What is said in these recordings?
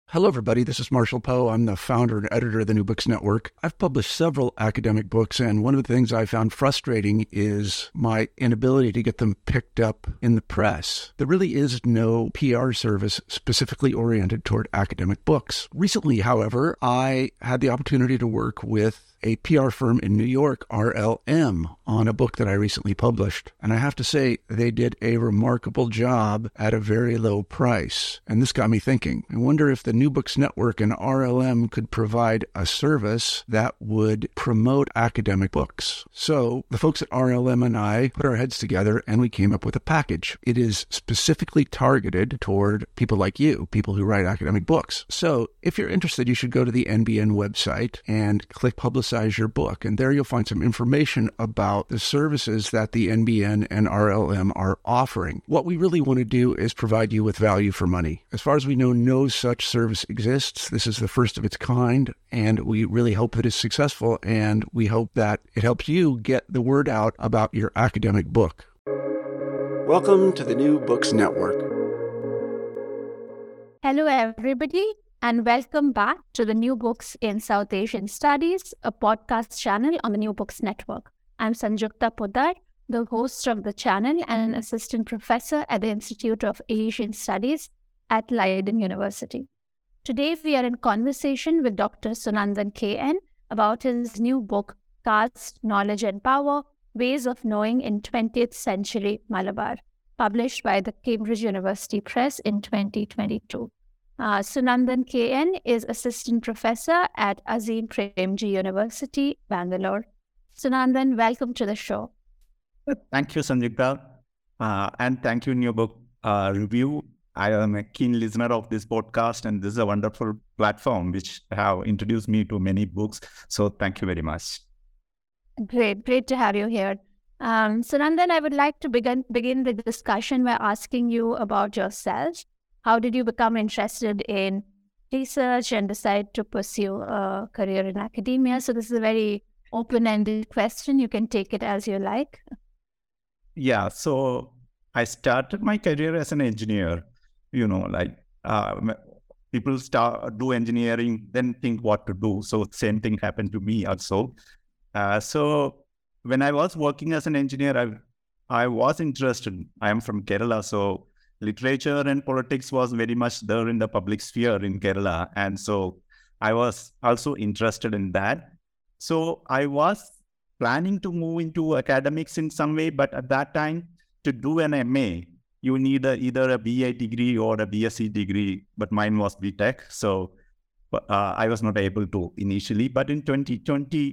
Hello, everybody. This is Marshall Poe. I'm the founder and editor of the New Books Network. I've published several academic books, and one of the things I found frustrating is my inability to get them picked up in the press. There really is no PR service specifically oriented toward academic books. Recently, however, I had the opportunity to work with a PR firm in New York, RLM, on a book that I recently published. And I have to say, they did a remarkable job at a very low price. And this got me thinking. I wonder if the New Books Network and RLM could provide a service that would promote academic books. So the folks at RLM and I put our heads together and we came up with a package. It is specifically targeted toward people like you, people who write academic books. So if you're interested, you should go to the NBN website and click Publicize Your Book. And there you'll find some information about the services that the NBN and RLM are offering. What we really want to do is provide you with value for money. As far as we know, no such service exists. This is the first of its kind, and we really hope that it's successful, and we hope that it helps you get the word out about your academic book. Welcome to the New Books Network. Hello, everybody, and welcome back to the New Books in South Asian Studies, a podcast channel on the New Books Network. I'm Sanjukta Poddar, the host of the channel and an assistant professor at the Institute of Asian Studies at Leiden University. Today, we are in conversation with Dr. Sunandan K.N. about his new book, Caste, Knowledge and Power, Ways of Knowing in 20th Century Malabar, published by the Cambridge University Press in 2022. Sunandan K.N. is assistant professor at Azim Premji University, Bangalore. Sunandan, welcome to the show. Thank you, Sanjukta, and thank you, New Book Review. I am a keen listener of this podcast, and this is a wonderful platform which have introduced me to many books. So thank you very much. Great to have you here. Sunandan, I would like to begin the discussion by asking you about yourself. How did you become interested in research and decide to pursue a career in academia? So this is a very open-ended question. You can take it as you like. Yeah, so I started my career as an engineer. People do engineering, then think what to do. So same thing happened to me also. So when I was working as an engineer, I was interested. I am from Kerala, so literature and politics was very much there in the public sphere in Kerala. And so I was also interested in that. So I was planning to move into academics in some way, but at that time, to do an MA, you need either a BA degree or a BSc degree, but mine was BTech. So I was not able to initially. But in 2000,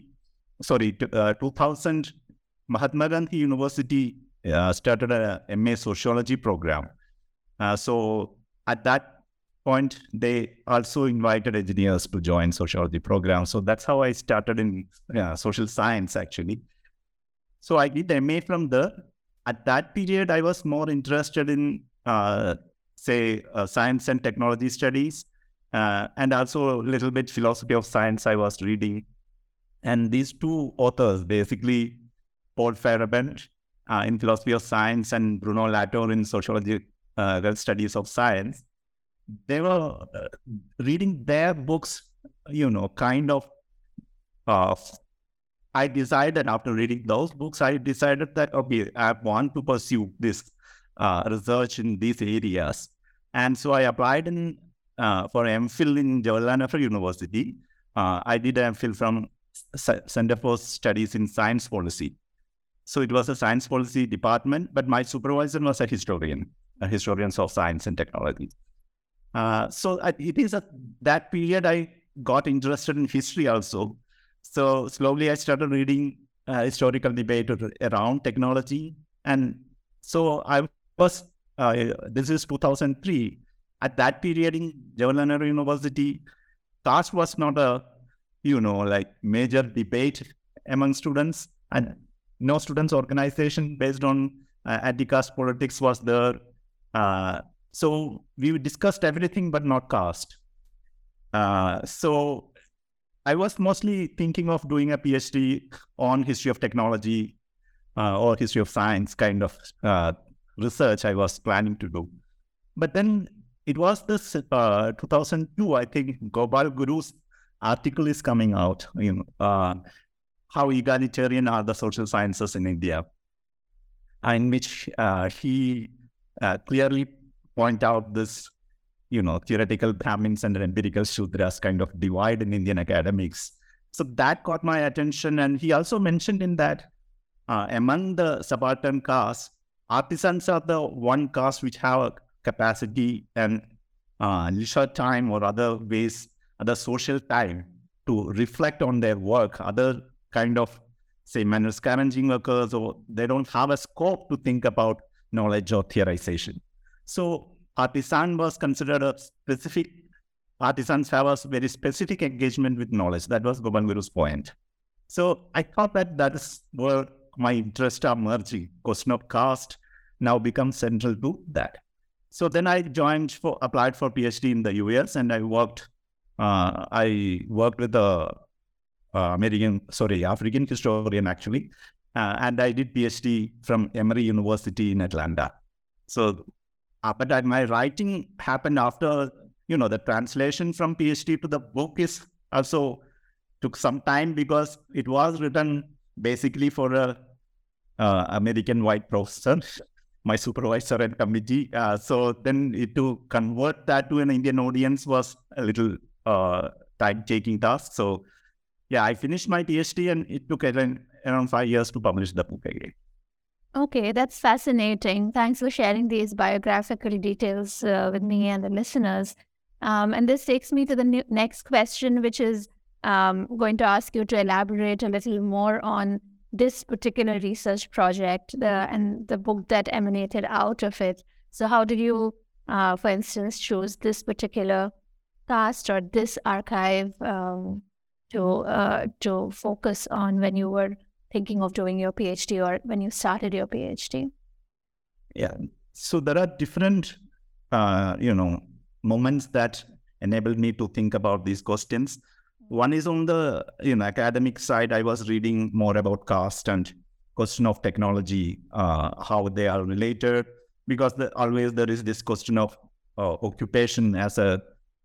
Mahatma Gandhi University started a MA sociology program. So at that point, they also invited engineers to join sociology program. So that's how I started in social science, actually. So I did MA from there. At that period, I was more interested in, science and technology studies, and also a little bit philosophy of science I was reading. And these two authors, basically Paul Feyerabend in philosophy of science and Bruno Latour in sociology studies of science, they were reading their books, I decided after reading those books, I decided that, okay, I want to pursue this research in these areas. And so I applied for MPhil in Jawaharlal Nehru University. I did an MPhil from Center for Studies in Science Policy. So it was a science policy department, but my supervisor was a historian of science and technology. So it is at that period I got interested in history also. So slowly I started reading historical debate around technology. And so I was, this is 2003. At that period in Jawaharlal Nehru University, caste was not a, major debate among students. And no students' organization based on anti-caste politics was there. So we discussed everything but not caste. So I was mostly thinking of doing a PhD on history of technology or history of science kind of research I was planning to do. But then it was this 2002, I think, Gopal Guru's article is coming out, how egalitarian are the social sciences in India, in which he clearly point out this, theoretical Brahmins and empirical Shudras kind of divide in Indian academics. So that caught my attention. And he also mentioned in that among the subaltern castes, artisans are the one caste which have a capacity and leisure time or other ways, other social time to reflect on their work. Other kind of, say, manual scavenging workers, or they don't have a scope to think about knowledge or theorization. So artisans have a very specific engagement with knowledge. That was Gopal Guru's point. So I thought that is where my interests are merging. Question of caste now becomes central to that. So then I applied for PhD in the US, and I worked with the African historian actually, and I did PhD from Emory University in Atlanta. So, but my writing happened after, the translation from PhD to the book is also took some time, because it was written basically for a American white professor, my supervisor and committee. So then to convert that to an Indian audience was a little time-taking task. So yeah, I finished my PhD, and it took around 5 years to publish the book again. Okay, that's fascinating. Thanks for sharing these biographical details with me and the listeners. And this takes me to the next question, which is going to ask you to elaborate a little more on this particular research project and the book that emanated out of it. So how did you, for instance, choose this particular cast or this archive to focus on when you were thinking of doing your PhD or when you started your PhD? Yeah, so there are different, moments that enabled me to think about these questions. One is on the academic side. I was reading more about caste and question of technology, how they are related, because always there is this question of occupation as a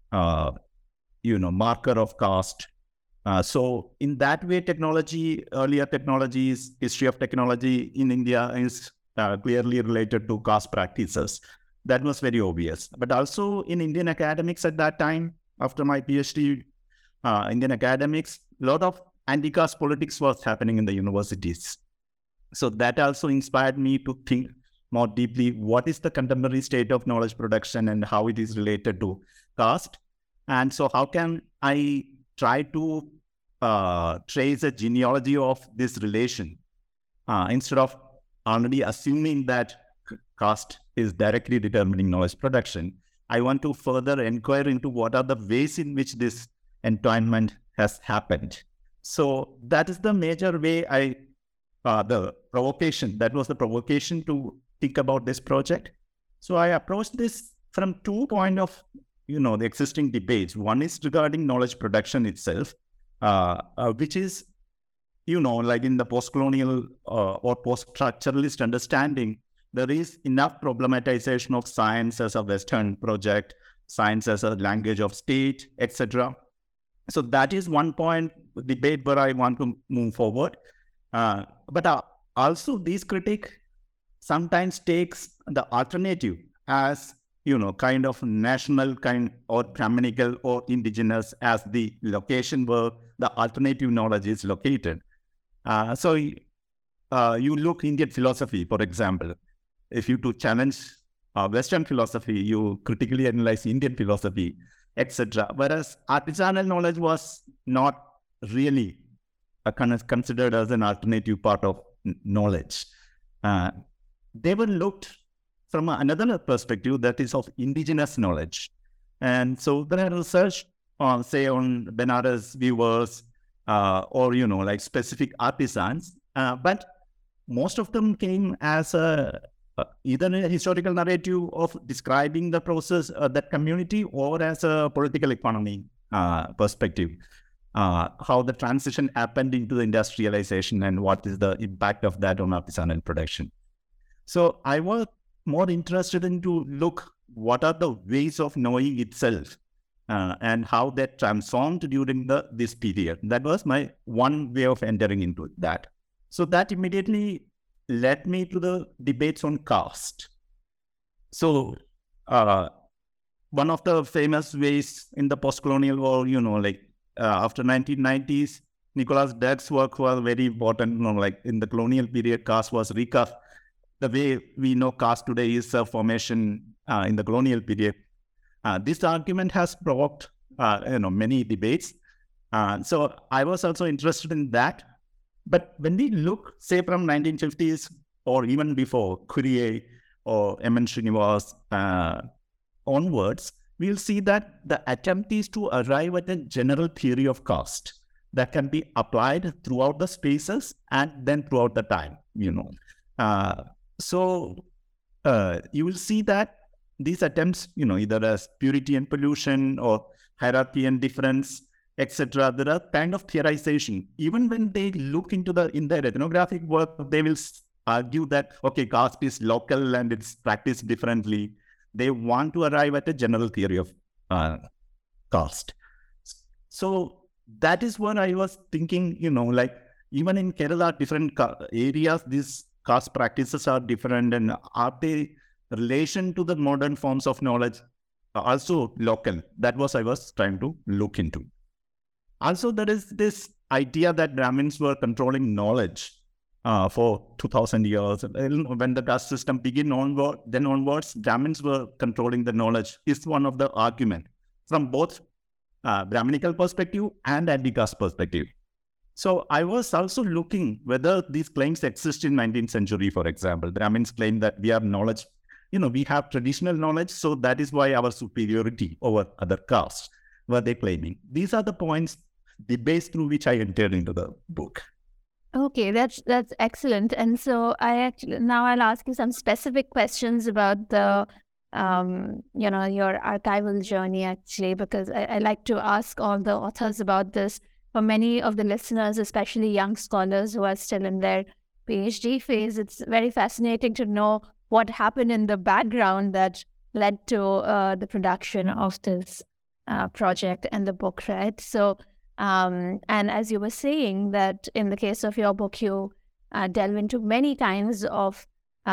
marker of caste. So in that way, earlier technologies, history of technology in India is clearly related to caste practices. That was very obvious. But also in Indian academics at that time, after my PhD, Indian academics, a lot of anti-caste politics was happening in the universities. So that also inspired me to think more deeply, what is the contemporary state of knowledge production and how it is related to caste? And so how can I try to trace a genealogy of this relation instead of already assuming that caste is directly determining knowledge production? I want to further inquire into what are the ways in which this entwinement has happened. So that is the major way that was the provocation to think about this project. So I approached this from 2 points of, the existing debates. One is regarding knowledge production itself, which is, like in the post-colonial or post-structuralist understanding, there is enough problematization of science as a Western project, science as a language of state, etc. So that is one point debate where I want to move forward. But also these critics sometimes takes the alternative as, kind of national kind or Brahminical or indigenous as the location where the alternative knowledge is located. So you look Indian philosophy, for example. If you to challenge Western philosophy, you critically analyze Indian philosophy, etc. Whereas artisanal knowledge was not really considered as an alternative part of knowledge. They were looked from another perspective, that is of indigenous knowledge. And so there are research on, say, on Benares weavers or, like specific artisans. But most of them came as either a historical narrative of describing the process, that community, or as a political economy perspective, how the transition happened into the industrialization and what is the impact of that on artisanal production. So I was more interested in to look what are the ways of knowing itself and how that transformed during this period. That was my one way of entering into that. So that immediately led me to the debates on caste. So one of the famous ways in the post-colonial war, after 1990s, Nicholas Dirk's work was very important. In the colonial period, caste was recast. The way we know caste today is a formation in the colonial period. This argument has provoked, many debates. So I was also interested in that. But when we look, say, from 1950s or even before, Courier or M.N. Srinivas onwards, we'll see that the attempt is to arrive at a general theory of caste that can be applied throughout the spaces and then throughout the time, So you will see that these attempts, either as purity and pollution or hierarchy and difference, etc., there are kind of theorization. Even when they look into in their ethnographic work, they will argue that, okay, caste is local and it's practiced differently. They want to arrive at a general theory of caste. So that is what I was thinking, even in Kerala, different areas, these caste practices are different, and are they relation to the modern forms of knowledge also local? That was I was trying to look into. Also, there is this idea that Brahmins were controlling knowledge for 2000 years. When the caste system began onwards, Brahmins were controlling the knowledge is one of the argument from both Brahminical perspective and anti-caste perspective. So I was also looking whether these claims exist in 19th century, for example. Brahmins claim that we have knowledge, we have traditional knowledge, so that is why our superiority over other castes were they claiming. These are the points, debates through which I entered into the book. Okay, that's excellent. And so now I'll ask you some specific questions about the your archival journey, actually, because I like to ask all the authors about this. For many of the listeners, especially young scholars who are still in their PhD phase, it's very fascinating to know what happened in the background that led to the production of this project and the book, right? So, and as you were saying, that in the case of your book, you delve into many kinds of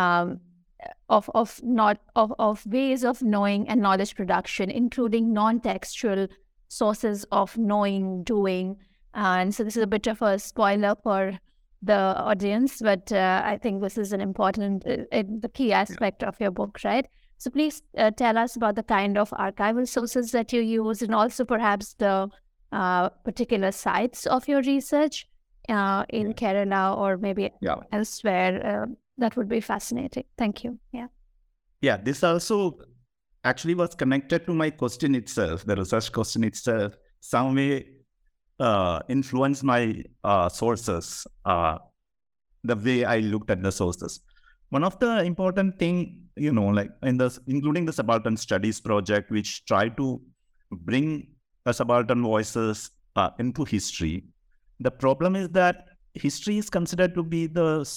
ways of knowing and knowledge production, including non-textual sources of knowing, doing. And so this is a bit of a spoiler for the audience, but I think this is an important, the key aspect of your book, right? So please tell us about the kind of archival sources that you use, and also perhaps the particular sites of your research in Kerala or maybe elsewhere. That would be fascinating. Thank you. Yeah, this also actually was connected to my question itself, the research question itself. Some way influenced my sources, the way I looked at the sources. One of the important thing, including the Subaltern Studies project, which tried to bring the subaltern voices into history. The problem is that history is considered to be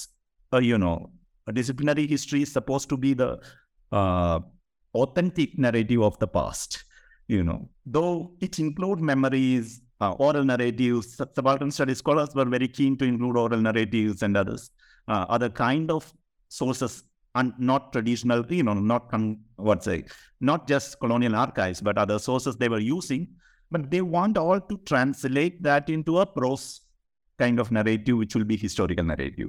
a disciplinary history is supposed to be the authentic narrative of the past, though it includes memories, oral narratives. Subaltern studies scholars were very keen to include oral narratives and other kind of sources, and not traditional, not just colonial archives, but other sources they were using. But they want all to translate that into a prose kind of narrative, which will be historical narrative.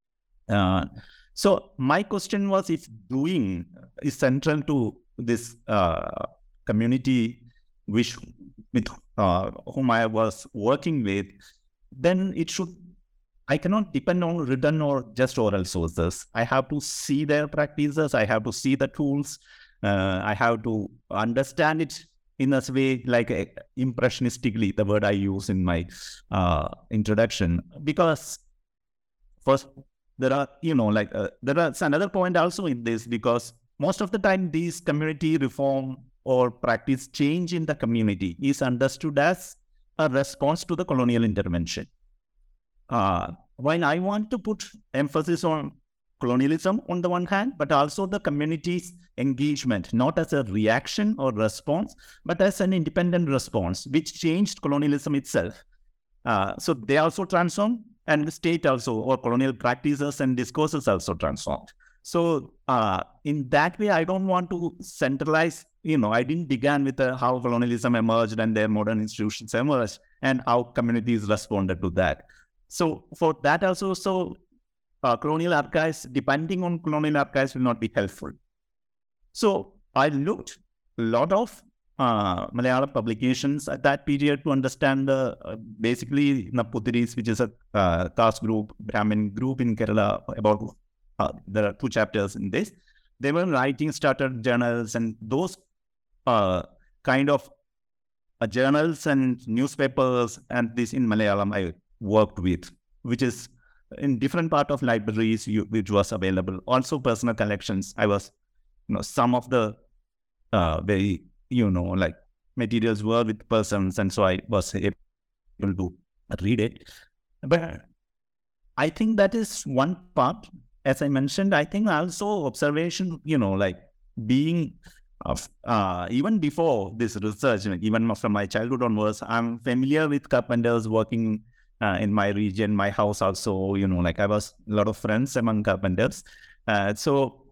So my question was, if doing is central to this community with whom I was working with, then I cannot depend on written or just oral sources. I have to see their practices. I have to see the tools. I have to understand it in a way, like impressionistically, the word I use in my introduction. Because first, there are another point also in this, because most of the time these community reform or practice change in the community is understood as a response to the colonial intervention. When I want to put emphasis on colonialism on the one hand, but also the community's engagement, not as a reaction or response, but as an independent response, which changed colonialism itself. So they also transformed, and the state also, or colonial practices and discourses also transformed. So in that way, I don't want to centralize, I didn't begin with how colonialism emerged and their modern institutions emerged and how communities responded to that. So for that also, colonial archives, depending on colonial archives, will not be helpful. So I looked a lot of Malayalam publications at that period to understand basically Naputhiris, which is a caste group, Brahmin group in Kerala. About there are 2 chapters in this. They were writing started journals, and those kind of journals and newspapers and this in Malayalam I worked with, which is in different part of libraries which was available. Also personal collections. I was, some of the very, like materials were with persons, and so I was able to read it. But I think that is one part. As I mentioned, I think also observation, like being even before this research, even from my childhood onwards, I'm familiar with carpenters working in my region, my house also, like I was a lot of friends among carpenters. So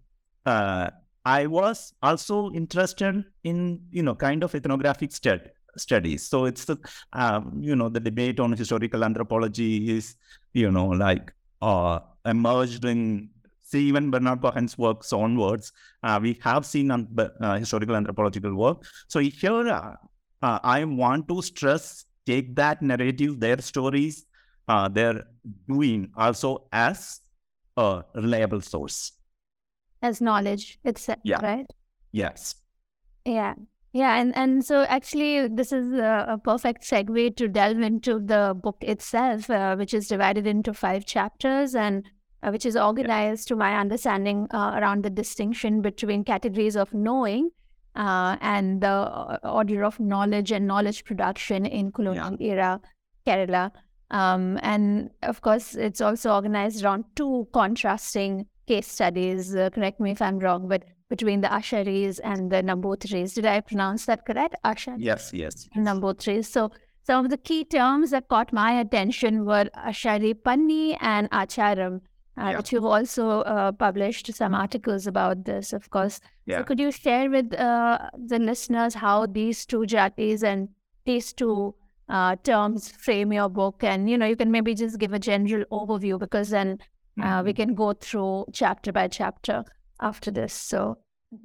I was also interested in, kind of ethnographic studies. So it's the, the debate on historical anthropology is, like emerged in, see, even Bernard Cohen's works onwards, we have seen historical anthropological work. So here I want to stress, take that narrative, their stories, their doing also as a reliable source. As knowledge itself, right? Yes. Yeah. And so actually this is a perfect segue to delve into the book itself, which is divided into 5 chapters and which is organized to my understanding around the distinction between categories of knowing and the order of knowledge and knowledge production in colonial era Kerala. And of course, it's also organized around 2 contrasting case studies, correct me if I'm wrong, but between the Asharis and the Nambuthiris. Did I pronounce that correct? Ashari? Yes. Nambuthiris. So some of the key terms that caught my attention were Ashari Panni and Acharam, which you've also published some articles about this, of course. So could you share with the listeners how these 2 jatis and these 2 terms frame your book? And, you can maybe just give a general overview, because then we can go through chapter by chapter after this. So,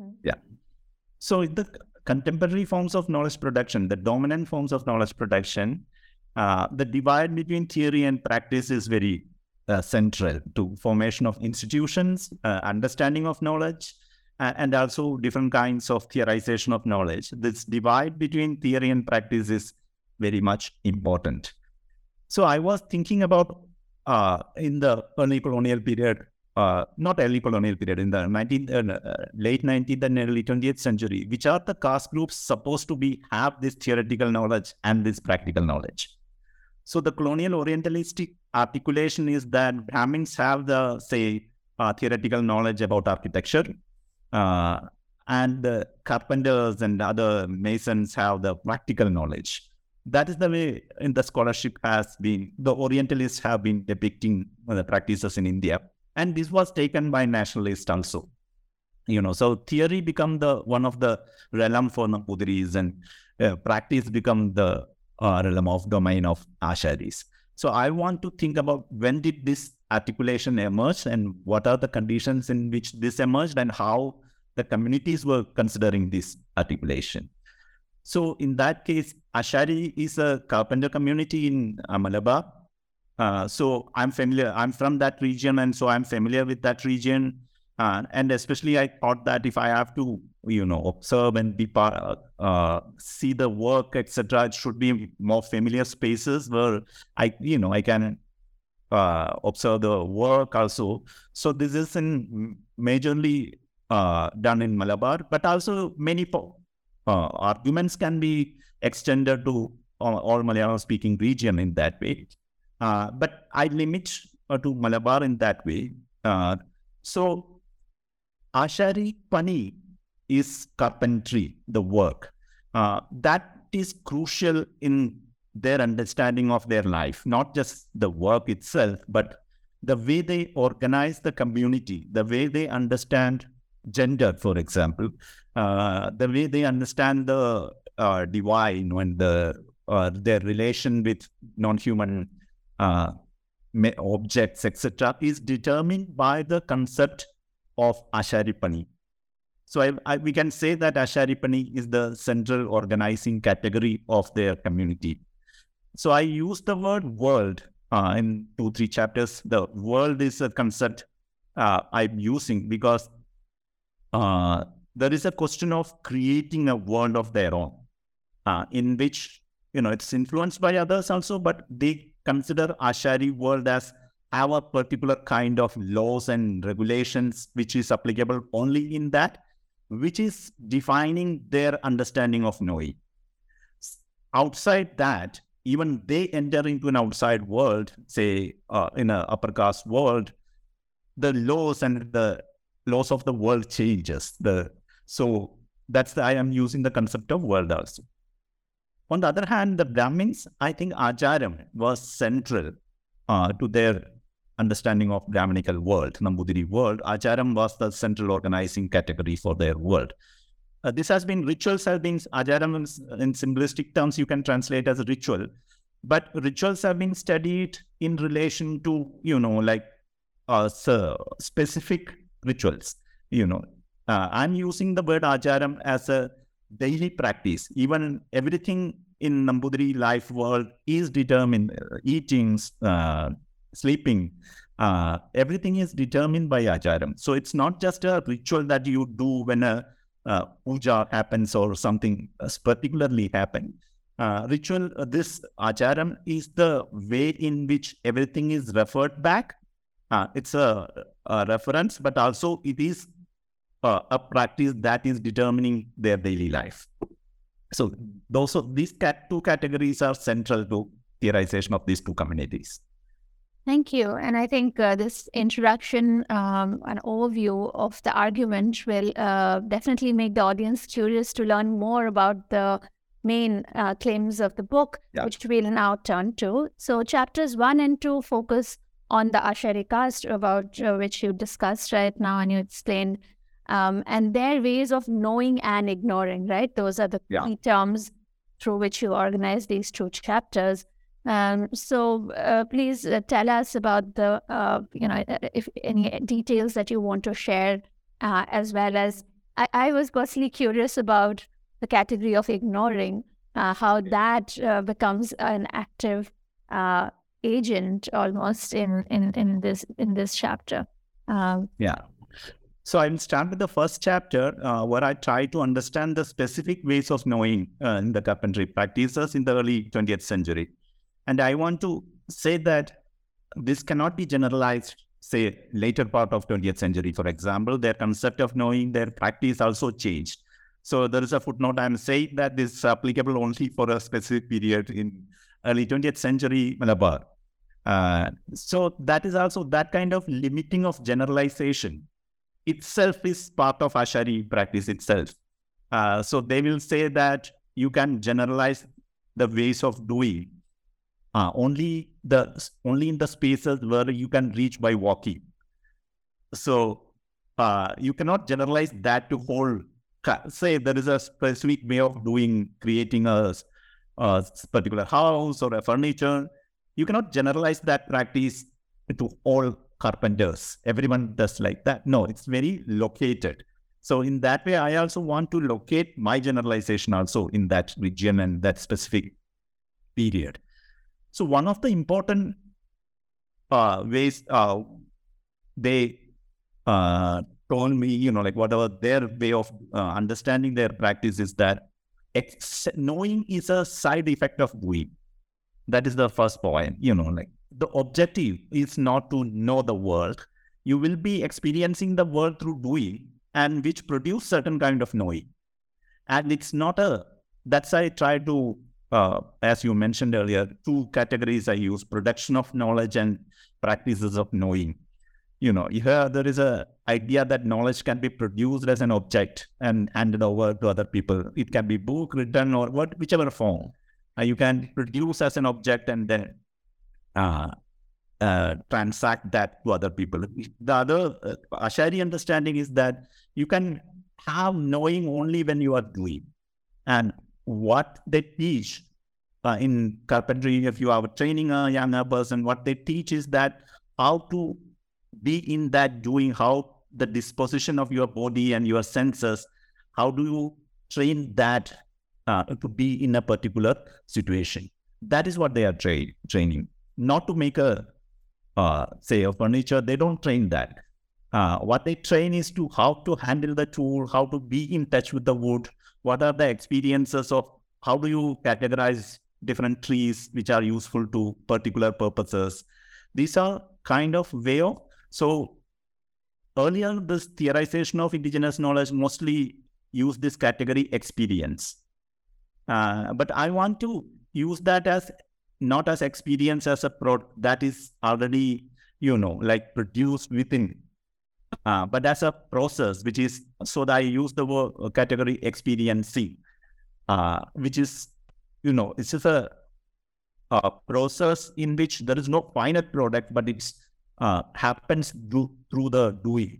So in the contemporary forms of knowledge production, the dominant forms of knowledge production, the divide between theory and practice is very central to formation of institutions, understanding of knowledge, and also different kinds of theorization of knowledge. This divide between theory and practice is very much important. So I was thinking about in the early colonial period, not early colonial period, in the late 19th and early 20th century, which are the caste groups supposed to have this theoretical knowledge and this practical knowledge. So the colonial orientalistic articulation is that Brahmins have the, theoretical knowledge about architecture, and the carpenters and other masons have the practical knowledge. That is the way in the scholarship has been, the Orientalists have been depicting the practices in India. And this was taken by nationalists also. So theory become one of the realm for Nambuthiris, and practice become the realm of domain of Asharis. So I want to think about when did this articulation emerge, and what are the conditions in which this emerged, and how the communities were considering this articulation. So in that case, Ashari is a carpenter community in Malabar. So I'm from that region, and so I'm familiar with that region. And especially I thought that if I have to, observe and be see the work, etc., it should be more familiar spaces where I can observe the work also. So this is majorly done in Malabar, but also many arguments can be extended to all Malayalam-speaking region in that way. But I limit to Malabar in that way. So Ashari Pani is carpentry, the work. That is crucial in their understanding of their life, not just the work itself, but the way they organize the community, the way they understand gender, for example, the way they understand the divine and their relation with non-human objects, etc., is determined by the concept of Asharipani. So we can say that Asharipani is the central organizing category of their community. So I use the word world in 2-3 chapters. The world is a concept I'm using because there is a question of creating a world of their own, in which, it's influenced by others also, but they consider Ashari world as our particular kind of laws and regulations, which is applicable only in that, which is defining their understanding of knowing. Outside that, even they enter into an outside world, say in an upper caste world, the laws and the laws of the world changes. So that's I am using the concept of world also. On the other hand, the Brahmins, I think Acharam was central to their understanding of Brahminical world, Nambudiri world. Acharam was the central organizing category for their world. This has been, rituals have been, Acharam in simplistic terms, you can translate as a ritual, but rituals have been studied in relation to, specific rituals. I'm using the word Acharam as a daily practice. Even everything in Nambudiri life world is determined, eating, sleeping, everything is determined by Acharam. So it's not just a ritual that you do when a puja happens or something particularly happen. This Acharam is the way in which everything is referred back. It's a reference, but also it is a practice that is determining their daily life. So these two categories are central to theorization of these two communities. Thank you. And I think this introduction and overview of the argument will definitely make the audience curious to learn more about the main claims of the book, which we'll now turn to. So chapters 1 and 2 focus on the Ashari caste, about which you discussed right now and you explained, and their ways of knowing and ignoring, right? Those are the key terms through which you organize these 2 chapters. So please tell us about the, if any details that you want to share, as well as I was personally curious about the category of ignoring, how that becomes an active agent almost in this chapter. So I'll start with the first chapter where I try to understand the specific ways of knowing in the carpentry practices in the early 20th century. And I want to say that this cannot be generalized, say, later part of 20th century. For example, their concept of knowing, their practice also changed. So there is a footnote. I'm saying that this is applicable only for a specific period in early 20th century Malabar. So that is also that kind of limiting of generalization itself is part of Ashari practice itself. So they will say that you can generalize the ways of doing only in the spaces where you can reach by walking. So you cannot generalize that to whole. Say there is a specific way of doing, creating a particular house or a furniture. You cannot generalize that practice to all carpenters. Everyone does like that. No, it's very located. So in that way, I also want to locate my generalization also in that region and that specific period. So one of the important ways they told me, whatever their way of understanding their practice is that knowing is a side effect of doing. That is the first point, the objective is not to know the world. You will be experiencing the world through doing, and which produce certain kind of knowing. And it's not that's I try to, as you mentioned earlier, 2 categories I use: production of knowledge and practices of knowing. here there is a idea that knowledge can be produced as an object and handed over to other people. It can be book, written, or whichever form. You can produce as an object and then transact that to other people. The other Ashari understanding is that you can have knowing only when you are doing. And what they teach in carpentry, if you are training a younger person, what they teach is that how to be in that doing, how the disposition of your body and your senses, how do you train that to be in a particular situation. That is what they are training. Not to make a furniture, they don't train that. What they train is to how to handle the tool, how to be in touch with the wood, what are the experiences of how do you categorize different trees which are useful to particular purposes. These are kind of way of, so earlier this theorization of indigenous knowledge mostly used this category experience. But I want to use that as not as experience as a product that is already, like produced within, but as a process, which is, so that I use the word category experiencing, which is, it's just a process in which there is no final product, but it's happens through the doing.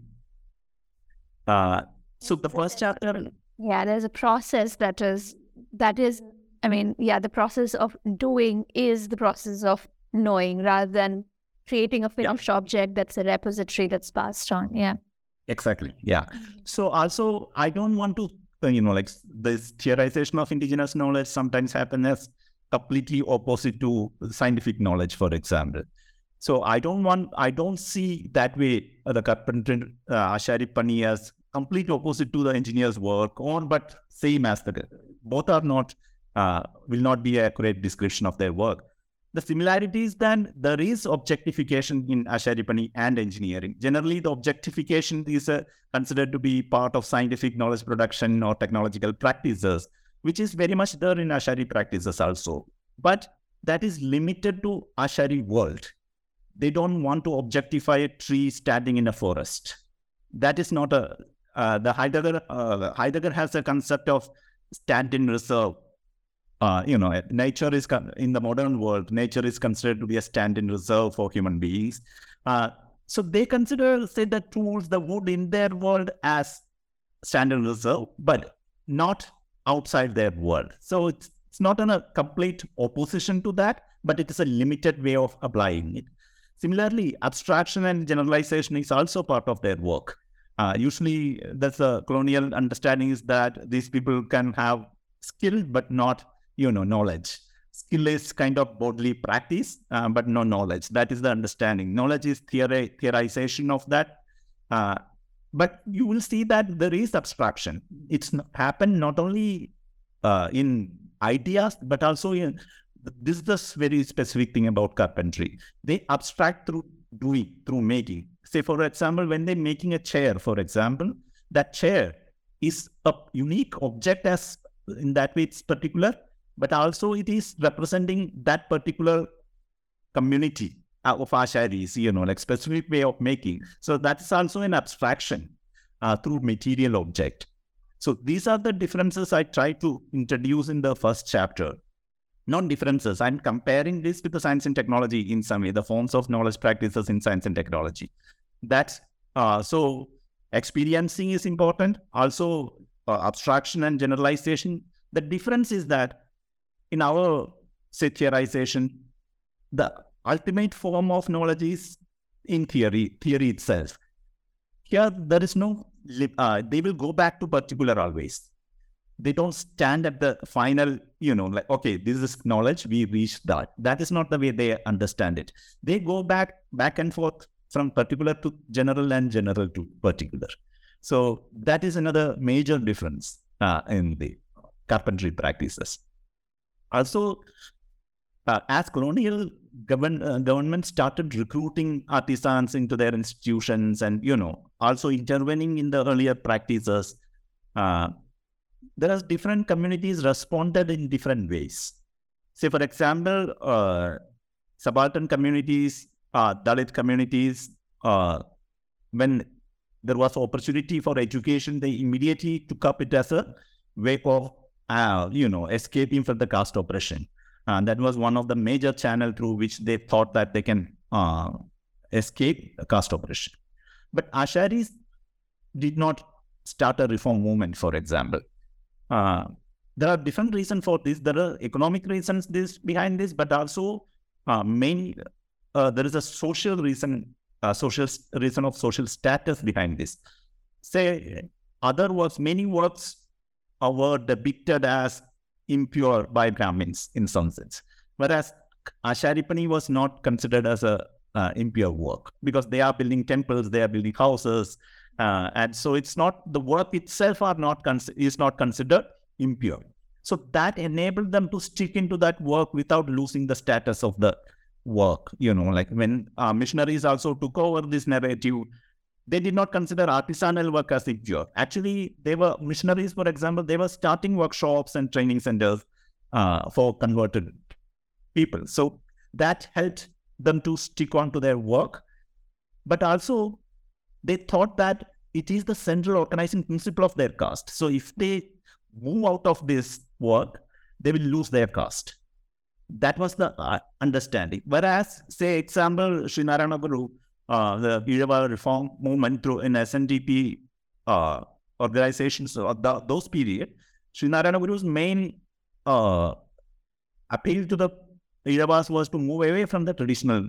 So the first chapter. Yeah, there's a process that is, the process of doing is the process of knowing rather than creating a finished object that's a repository that's passed on. Yeah. Exactly. Yeah. So also, I don't want to, like this theorization of indigenous knowledge sometimes happens as completely opposite to scientific knowledge, for example. So I don't see that way the carpenter Ashari Pani as complete opposite to the engineer's work, but same as both are not, will not be an accurate description of their work. The similarities then, there is objectification in Ashari Pani and engineering. Generally, the objectification is considered to be part of scientific knowledge production or technological practices, which is very much there in Ashari practices also. But that is limited to Ashari world. They don't want to objectify a tree standing in a forest. That is not the Heidegger has a concept of stand-in reserve. Nature is, in the modern world, nature is considered to be a stand-in reserve for human beings. So they consider, say, the tools, the wood in their world as stand-in reserve, but not outside their world. So it's not in a complete opposition to that, but it is a limited way of applying it. Similarly, abstraction and generalization is also part of their work. Usually, that's a colonial understanding is that these people can have skill, but not knowledge. Skill is kind of bodily practice, but no knowledge. That is the understanding. Knowledge is theorization of that. But you will see that there is abstraction. It's happened not only in ideas, but also in, this is the very specific thing about carpentry. They abstract through doing, through making. Say, for example, when they're making a chair, for example, that chair is a unique object as in that way it's particular, but also it is representing that particular community of Asharis, like specific way of making. So that is also an abstraction through material object. So these are the differences I try to introduce in the first chapter. Not differences. I'm comparing this with the science and technology in some way, the forms of knowledge practices in science and technology. That's so experiencing is important. Also, abstraction and generalization. The difference is that in our theorization, the ultimate form of knowledge is in theory itself. Here, there is no, they will go back to particular always. They don't stand at the final, like, okay, this is knowledge, we reached that. That is not the way they understand it. They go back and forth from particular to general and general to particular. So that is another major difference in the carpentry practices. Also, as colonial government started recruiting artisans into their institutions and, also intervening in the earlier practices, there are different communities responded in different ways. Say, for example, subaltern communities, Dalit communities, when there was opportunity for education, they immediately took up it as a way of, escaping from the caste oppression. And that was one of the major channels through which they thought that they can escape caste oppression. But Acharys did not start a reform movement, for example. There are different reasons for this. There are economic reasons behind this, but also there is a social reason, social reason of social status behind this. Say, many works were depicted as impure by Brahmins in some sense, whereas Acharipani was not considered as a impure work, because they are building temples, they are building houses, and so it's not, the work itself is not considered impure. So that enabled them to stick into that work without losing the status of the work. Like when missionaries also took over this narrative, they did not consider artisanal work as impure. Actually, missionaries, for example, they were starting workshops and training centers for converted people. So that helped them to stick on to their work. But also, they thought that it is the central organizing principle of their caste. So if they move out of this work, they will lose their caste. That was the understanding. Whereas, say, example, Sri Narayana Guru, the Irava reform movement through in SNDP organizations of those period, Sri Narayana Guru's main appeal to the Iravas was to move away from the traditional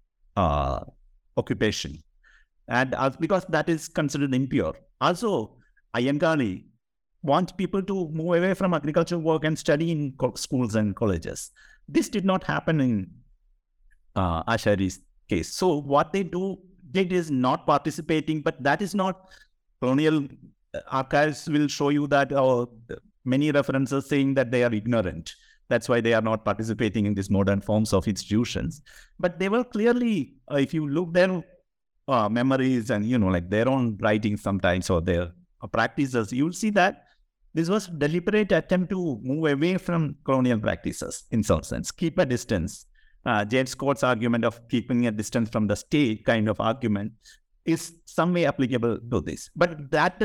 occupation, and because that is considered impure. Also, Iyengar wants people to move away from agricultural work and study in schools and colleges. This did not happen in Acharys' case. So what they did is not participating, but that is not colonial archives will show you that many references saying that they are ignorant. That's why they are not participating in these modern forms of institutions. But they were clearly, if you look their memories and, like their own writings sometimes or their practices, you'll see that this was a deliberate attempt to move away from colonial practices in some sense, keep a distance. James Scott's argument of keeping a distance from the state kind of argument is some way applicable to this. But that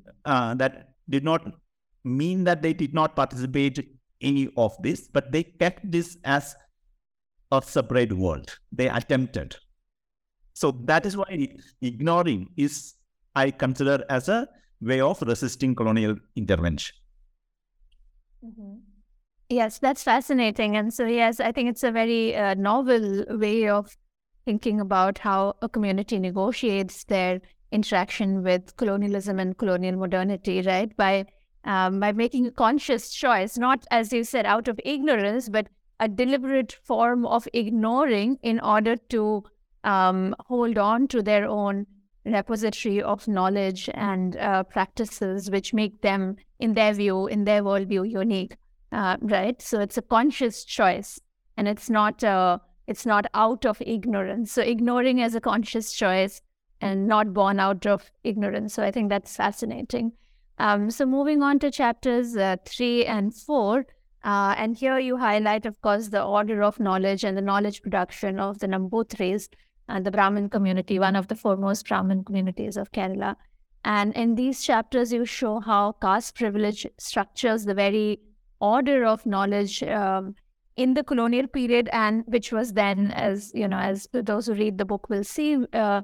did not mean that they did not participate any of this, but they kept this as a separate world. They attempted. So that is why ignoring is, I consider, as a way of resisting colonial intervention. Mm-hmm. Yes, that's fascinating. And so, yes, I think it's a very novel way of thinking about how a community negotiates their interaction with colonialism and colonial modernity, right? By making a conscious choice, not, as you said, out of ignorance, but a deliberate form of ignoring in order to hold on to their own repository of knowledge and practices which make them, in their view, in their worldview, unique. Right, so it's a conscious choice, and it's not out of ignorance. So ignoring as a conscious choice and not born out of ignorance. So I think that's fascinating. So moving on to chapters 3 and 4, and here you highlight, of course, the order of knowledge and the knowledge production of the Nambuthiris and the Brahmin community, one of the foremost Brahmin communities of Kerala. And in these chapters, you show how caste privilege structures the very order of knowledge in the colonial period, and which was then, as those who read the book will see,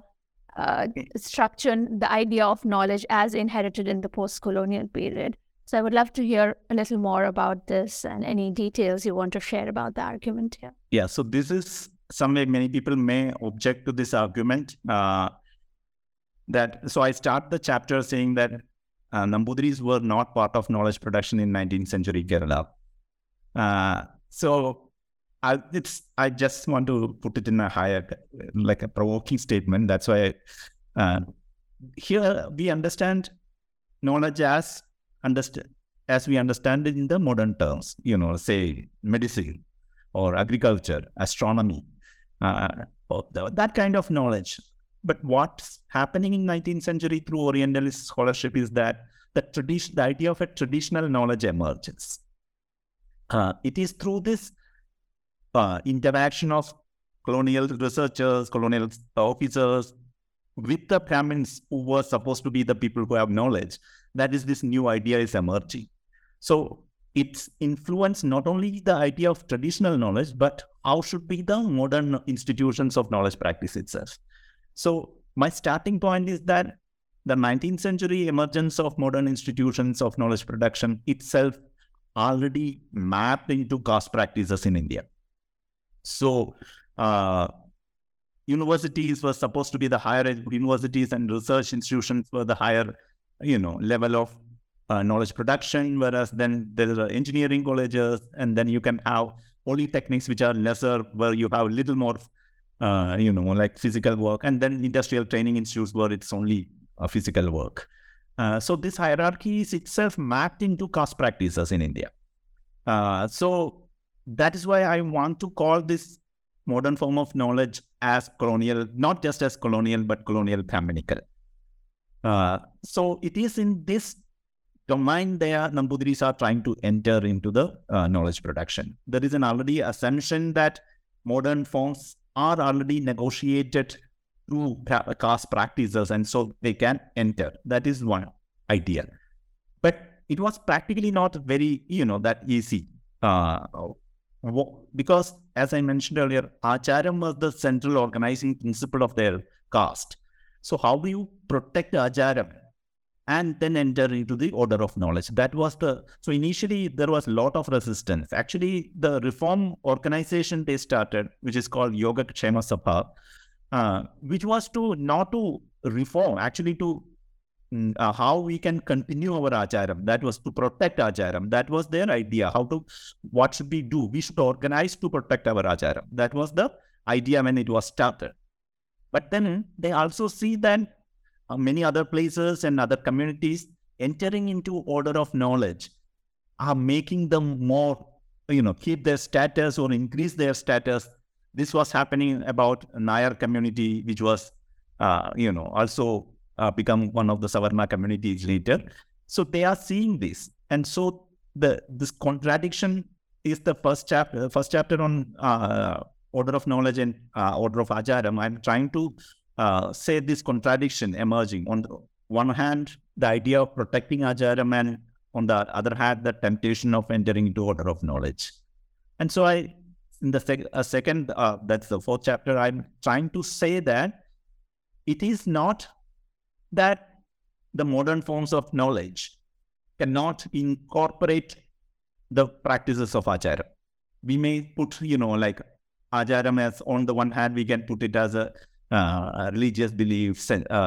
structured the idea of knowledge as inherited in the post-colonial period. So I would love to hear a little more about this and any details you want to share about the argument here. Yeah, so this is some way many people may object to this argument. So I start the chapter saying that Nambuthiris were not part of knowledge production in 19th century Kerala. So I just want to put it in a higher, like a provoking statement. That's why here we understand knowledge as we understand it in the modern terms, say medicine or agriculture, astronomy, that kind of knowledge. But what's happening in 19th century through Orientalist scholarship is that the idea of a traditional knowledge emerges. It is through this interaction of colonial researchers, colonial officers, with the Brahmins who were supposed to be the people who have knowledge, that is this new idea is emerging. So it's influenced not only the idea of traditional knowledge, but how should be the modern institutions of knowledge practice itself. So my starting point is that the 19th century emergence of modern institutions of knowledge production itself already mapped into caste practices in India. So universities were supposed to be the higher universities, and research institutions were the higher, level of knowledge production, whereas then there are engineering colleges, and then you can have polytechnics, which are lesser, where you have a little more, like physical work, and then industrial training institutes where it's only physical work. So this hierarchy is itself mapped into caste practices in India. So that is why I want to call this modern form of knowledge as colonial, not just as colonial, but colonial Brahminical. So it is in this domain there Nambudris are trying to enter into the knowledge production. There is an already assumption that modern forms are already negotiated through caste practices, and so they can enter. That is one idea. But it was practically not very, that easy. Because as I mentioned earlier, Acharam was the central organizing principle of their caste. So how do you protect Acharam and then enter into the order of knowledge? That was so initially there was a lot of resistance. Actually, the reform organization they started, which is called Yoga Kshema Sabha, which was not to reform, actually to how we can continue our Acharam. That was to protect Acharam. That was their idea. What should we do? We should organize to protect our Acharam. That was the idea when it was started. But then they also see that many other places and other communities entering into order of knowledge are making them more, keep their status or increase their status. This was happening about Nayar community, which was, also become one of the Savarna communities later. So they are seeing this. And so this contradiction is the first chapter on order of knowledge and order of Acharam. I'm trying to say this contradiction emerging. On the one hand, the idea of protecting Acharam, and on the other hand, the temptation of entering into order of knowledge. And so in the second, that's the fourth chapter, I'm trying to say that it is not that the modern forms of knowledge cannot incorporate the practices of Acharam. We may put, like Acharam as, on the one hand, we can put it as a religious belief,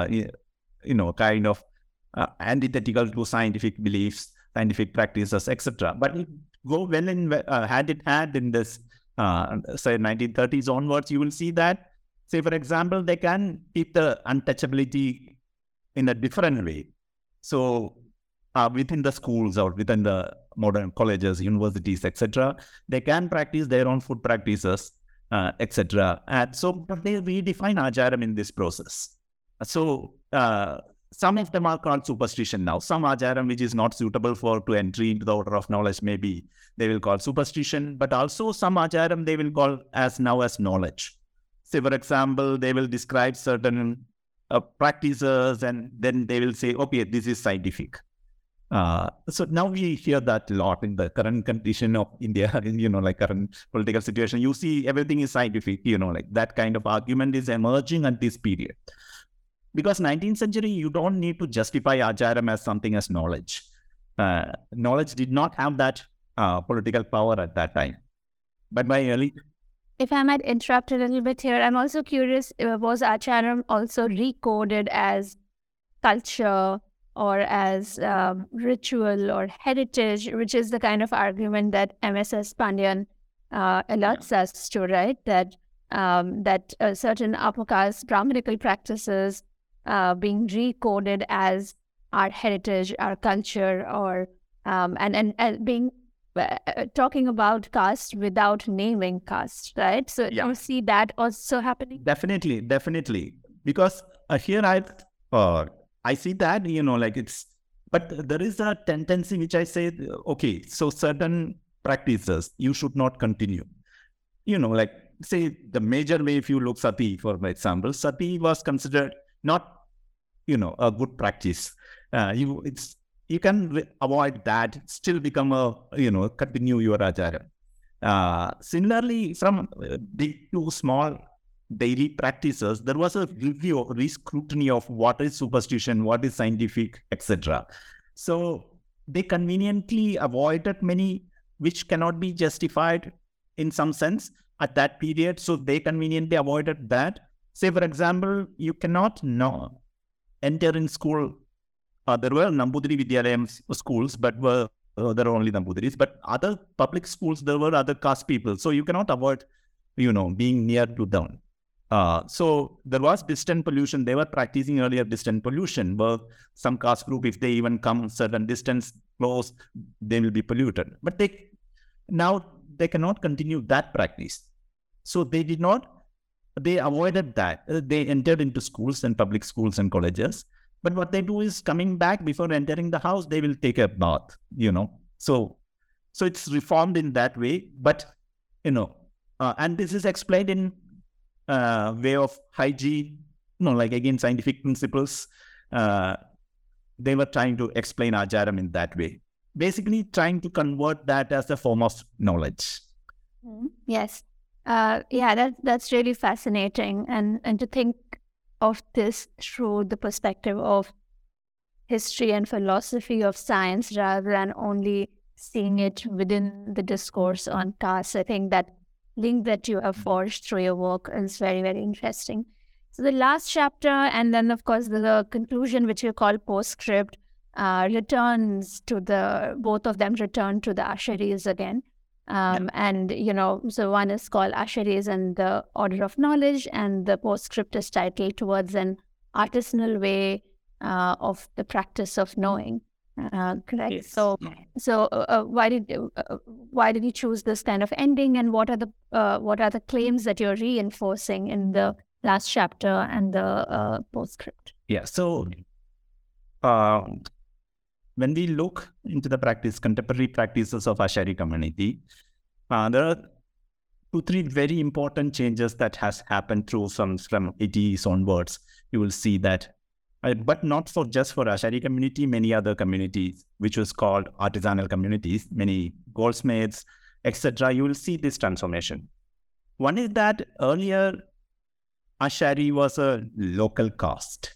kind of antithetical to scientific beliefs, scientific practices, etc. But it go well in hand in hand in this, say 1930s onwards, you will see that, say for example, they can keep the untouchability in a different way. So within the schools or within the modern colleges, universities, etc., they can practice their own food practices, etc. And so, but they redefine Acharam in this process. So some of them are called superstition now. Some Acharam which is not suitable to entry into the order of knowledge, maybe they will call superstition, but also some Acharam they will call as knowledge. Say for example, they will describe certain practices, and then they will say, okay, this is scientific. So now we hear that a lot in the current condition of India, like current political situation. You see everything is scientific, like that kind of argument is emerging at this period. Because 19th century, you don't need to justify Acharam as something as knowledge. Knowledge did not have that political power at that time. But by early... If I might interrupt a little bit here, I'm also curious, was Acharam also recoded as culture or as ritual or heritage, which is the kind of argument that MSS Pandian alerts us to, right? That certain upper caste Brahminical practices being recoded as our heritage, our culture, or and being talking about caste without naming caste, right? So you see that also happening? Definitely. Because here I see that, like it's, but there is a tendency which I say, okay, so certain practices you should not continue. Like say the major way, if you look Sati, for example, Sati was considered not, a good practice. You can avoid that, still become continue your acharya. Similarly, from big to small daily practices, there was a review, re-scrutiny of what is superstition, what is scientific, etc. So they conveniently avoided many which cannot be justified in some sense at that period. So they conveniently avoided that. Say, for example, you cannot enter in school. There were Nambudiri Vidyalayam schools, but there are only Nambudiris. But other public schools, there were other caste people. So you cannot avoid, being near to them. So there was distant pollution. They were practicing earlier distant pollution, where some caste group, if they even come certain distance close, they will be polluted. But now they cannot continue that practice. So they avoided that. They entered into schools and public schools and colleges. But what they do is, coming back before entering the house, they will take a bath, So it's reformed in that way. But, and this is explained in way of hygiene, like again, scientific principles. They were trying to explain acharam in that way. Basically trying to convert that as a form of knowledge. Yes. That's really fascinating. And to think of this through the perspective of history and philosophy of science, rather than only seeing it within the discourse on caste. I think that link that you have forged through your work is very, very interesting. So the last chapter, and then of course the conclusion, which you call postscript, returns to both of them return to the Asharis again. And, so one is called Asharis and the Order of Knowledge, and the postscript is titled Towards an Artisanal Way of the Practice of Knowing. Correct? Yes. So why did you choose this kind of ending, and what are the claims that you're reinforcing in the last chapter and the postscript? Yeah. So when we look into the contemporary practices of Ashari community, there are 2-3 very important changes that has happened from 80s onwards. You will see that, but not just for Ashari community, many other communities, which was called artisanal communities, many goldsmiths, etc. You will see this transformation. One is that earlier Ashari was a local caste.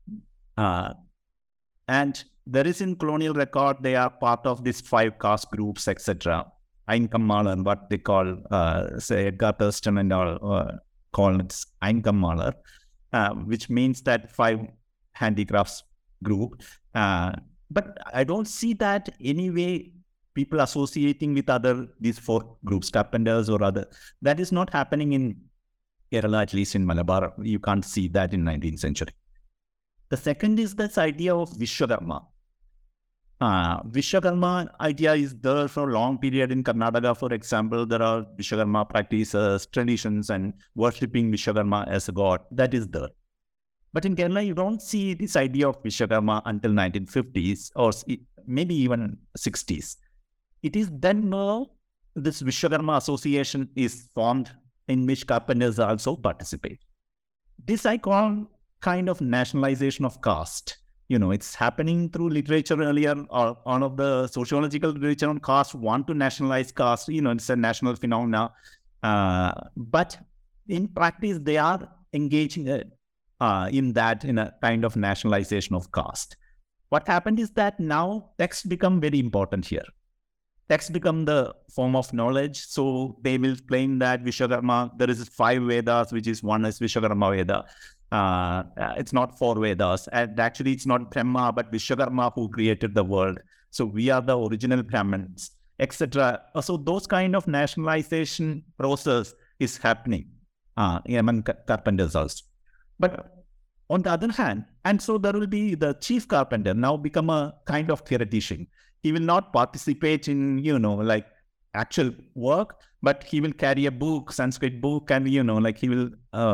And there is in colonial record, they are part of these 5 caste groups, etc. Ainkammalar, what they call, say, Edgar Thurston and all call it Ainkammalar, which means that 5 handicrafts group. But I don't see that anyway people associating with these 4 groups, carpenters or other. That is not happening in Kerala, at least in Malabar. You can't see that in 19th century. The second is this idea of Vishwakarma. Vishwakarma idea is there for a long period in Karnataka. For example, there are Vishwakarma practices, traditions, and worshipping Vishwakarma as a god. That is there. But in Kerala, you don't see this idea of Vishwakarma until 1950s or maybe even 60s. It is then this Vishwakarma association is formed, in which carpenters also participate. This I call kind of nationalization of caste. It's happening through literature earlier, or one of the sociological literature on caste want to nationalize caste. It's a national phenomena. But in practice, they are engaging in a kind of nationalization of caste. What happened is that now texts become very important here. Texts become the form of knowledge. So they will claim that Vishwakarma, there is 5 Vedas, which is one is Vishwakarma Veda. It's not 4 Vedas. And actually, it's not Brahma, but Vishwakarma who created the world. So we are the original Brahmins, etc. So those kind of nationalization process is happening among carpenters also. But on the other hand, and so there will be the chief carpenter now become a kind of theoretician. He will not participate in, like actual work, but he will carry a book, Sanskrit book, and, he will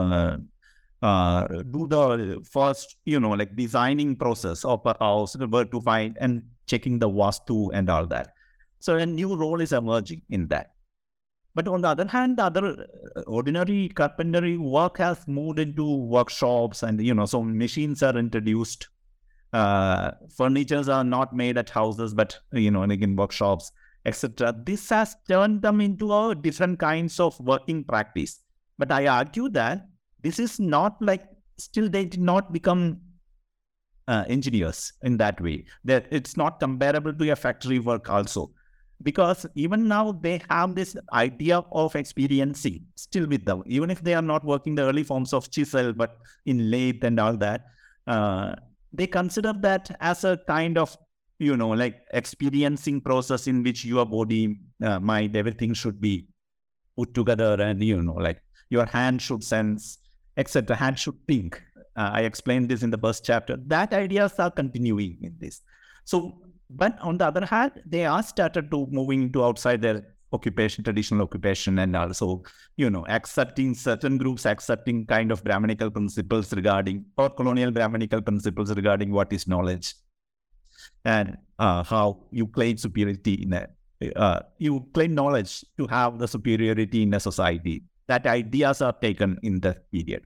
do the first, like designing process of a house, where to find and checking the vastu and all that. So a new role is emerging in that. But on the other hand, the other ordinary carpentry work has moved into workshops, and so machines are introduced. Furnitures are not made at houses, but like in workshops, etc. This has turned them into a different kinds of working practice. But I argue that this is not like, still they did not become engineers in that way. That it's not comparable to a factory work also. Because even now they have this idea of experiencing still with them, even if they are not working the early forms of chisel, but in lathe and all that, they consider that as a kind of, like experiencing process in which your body, mind, everything should be put together, and, like your hand should sense, etc. Hand should think. I explained this in the first chapter. That ideas are continuing in this. So, but on the other hand, they are started to moving into outside their occupation, traditional occupation, and also, accepting certain groups, accepting kind of Brahmanical principles regarding, or colonial Brahmanical principles regarding what is knowledge, and how you claim superiority in you claim knowledge to have the superiority in a society. That ideas are taken in that period.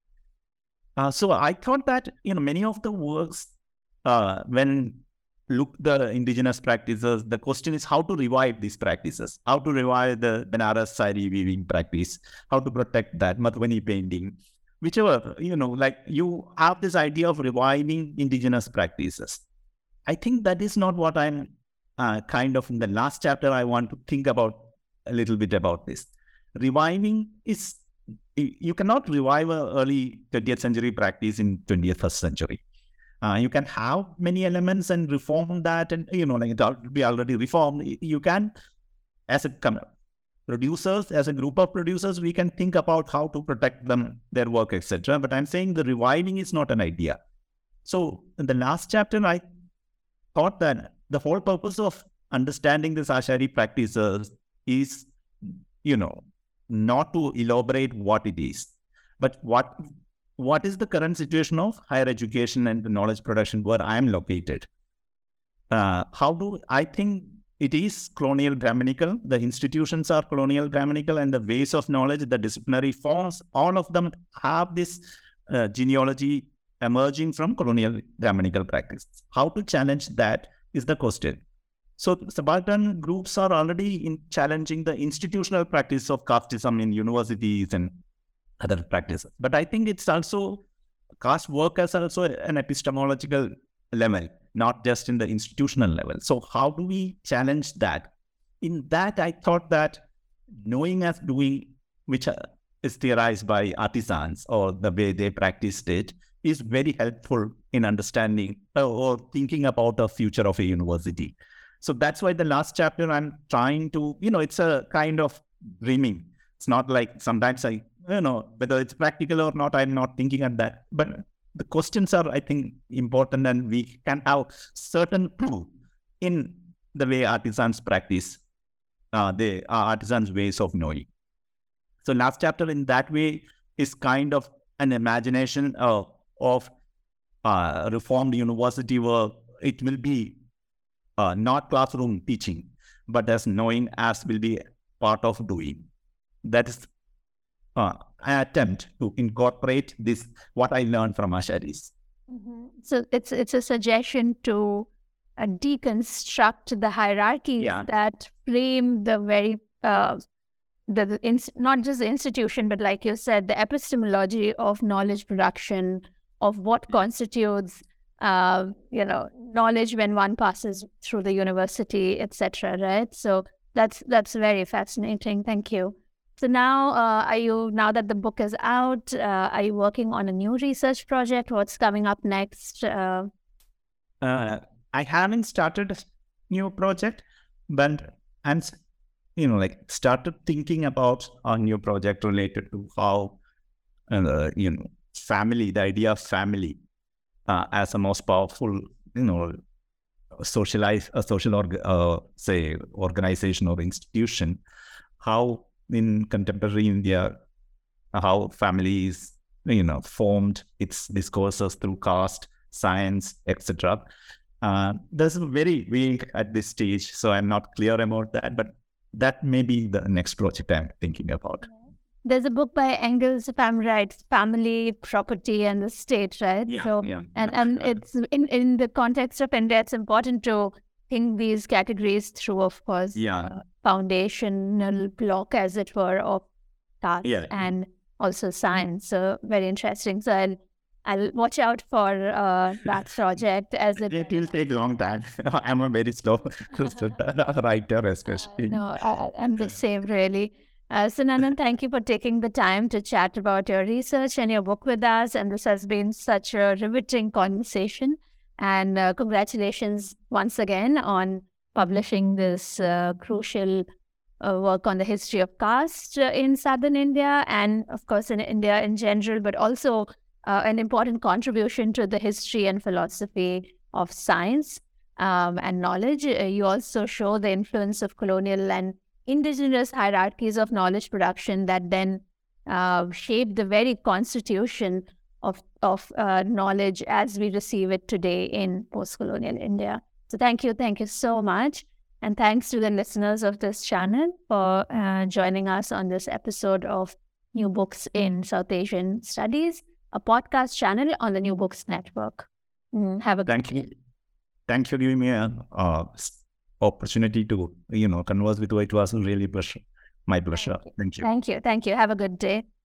So I thought that, many of the works, when look the indigenous practices, the question is how to revive these practices, how to revive the Benares sari weaving practice, how to protect that, Madhubani painting, whichever, like you have this idea of reviving indigenous practices. I think that is not what I'm kind of in the last chapter. I want to think about a little bit about this. Reviving is, you cannot revive an early 20th century practice in 21st century. You can have many elements and reform that, and like it will be already reformed. You can, as a producers, as a group of producers, we can think about how to protect them, their work, etc. But I'm saying the reviving is not an idea. So in the last chapter, I thought that the whole purpose of understanding this Ashari practices is, not to elaborate what it is, but what is the current situation of higher education and the knowledge production where I am located? How do I think it is colonial Brahmanical? The institutions are colonial Brahmanical, and the ways of knowledge, the disciplinary forms, all of them have this genealogy emerging from colonial Brahmanical practice. How to challenge that is the question. So subaltern groups are already in challenging the institutional practice of casteism in universities and other practices. But I think it's also, caste work as also an epistemological level, not just in the institutional level. So how do we challenge that? In that, I thought that knowing as doing, which is theorized by artisans or the way they practiced it, is very helpful in understanding or thinking about the future of a university. So that's why the last chapter I'm trying to, it's a kind of dreaming. It's not like sometimes I, whether it's practical or not, I'm not thinking at that. But the questions are, I think, important, and we can have certain proof in the way artisans practice, the artisans' ways of knowing. So last chapter in that way is kind of an imagination of reformed university where it will be not classroom teaching, but as knowing as will be part of doing. That is an attempt to incorporate this, what I learned from Asharis. Mm-hmm. So it's a suggestion to deconstruct the hierarchies that frame the very, not just the institution, but like you said, the epistemology of knowledge production, of what constitutes, knowledge when one passes through the university, etc. Right? So that's very fascinating. Thank you. So now, now that the book is out, are you working on a new research project? What's coming up next? I haven't started a new project, but I'm, started thinking about a new project related to how, family, the idea of family as a most powerful, social organization or institution, how in contemporary India, how family is, formed, its discourses through caste, science, etc. That's very vague at this stage, so I'm not clear about that. But that may be the next project I'm thinking about. There's a book by Engels, if I'm right, Family, Property, and the State, right? And it's in the context of India, it's important to think these categories through, of course, foundational block, as it were, of tasks and also science. So very interesting. So I'll watch out for that project as it will take a long time. I'm a very slow writer, especially. No, I'm the same, really. So Nandan, thank you for taking the time to chat about your research and your book with us. And this has been such a riveting conversation. And congratulations once again on publishing this crucial work on the history of caste in southern India and, of course, in India in general, but also an important contribution to the history and philosophy of science and knowledge. You also show the influence of colonial and indigenous hierarchies of knowledge production that then shaped the very constitution of knowledge as we receive it today in post-colonial India. So thank you so much. And thanks to the listeners of this channel for joining us on this episode of New Books in South Asian Studies, a podcast channel on the New Books Network. Have a good day. Thank you for giving me an opportunity to, converse with you. It was really my pleasure. Thank you. Thank you. Have a good day.